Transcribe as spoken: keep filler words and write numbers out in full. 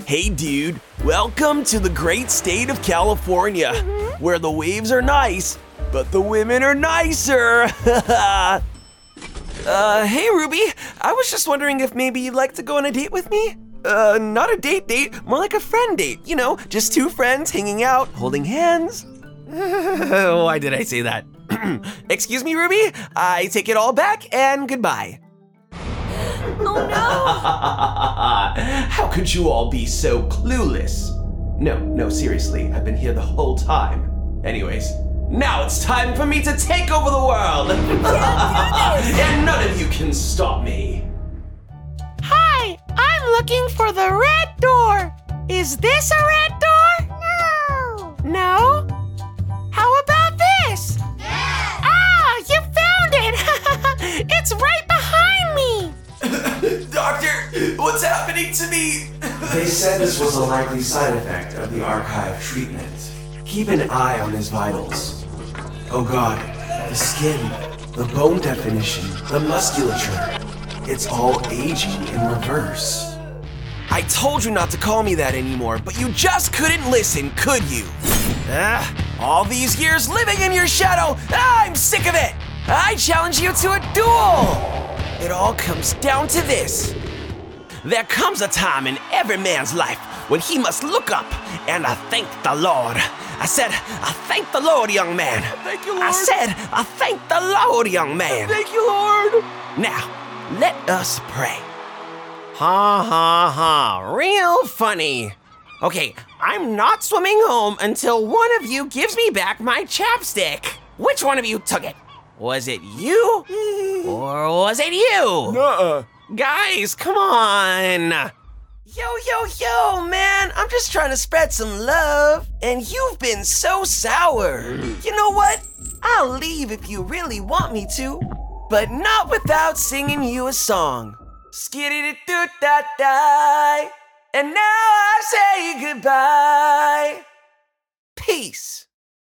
Hey dude, welcome to the great state of California, mm-hmm. where the waves are nice, but the women are nicer. uh, hey Ruby, I was just wondering if maybe you'd like to go on a date with me? Uh, not a date date, more like a friend date, you know, just two friends hanging out, holding hands. Why did I say that? Excuse me, Ruby, I take it all back and goodbye. Oh no! How could you all be so clueless? No, no, seriously, I've been here the whole time. Anyways, now it's time for me to take over the world! And none of you can stop me. Hi, I'm looking for the red door. Is this a red door? No! No? How about this? Yes! Ah, you found it! It's right behind me! Doctor, what's happening to me? They said this was a likely side effect of the archive treatment. Keep an eye on his vitals. Oh God, the skin, the bone definition, the musculature. It's all aging in reverse. I told you not to call me that anymore, but you just couldn't listen, could you? Ah, all these years living in your shadow, ah, I'm sick of it! I challenge you to a duel! It all comes down to this. There comes a time in every man's life when he must look up and I thank the Lord. I said, I thank the Lord, young man. Thank you, Lord. I said, I thank the Lord, young man. Thank you, Lord. Now, let us pray. Ha ha ha, real funny. Okay, I'm not swimming home until one of you gives me back my chapstick. Which one of you took it? Was it you? Or was it you? Nuh-uh. Guys, come on. Yo, yo, yo, man, I'm just trying to spread some love, and you've been so sour. You know what? I'll leave if you really want me to, but not without singing you a song. Skitty-doo-da-die, and now I say goodbye. Peace.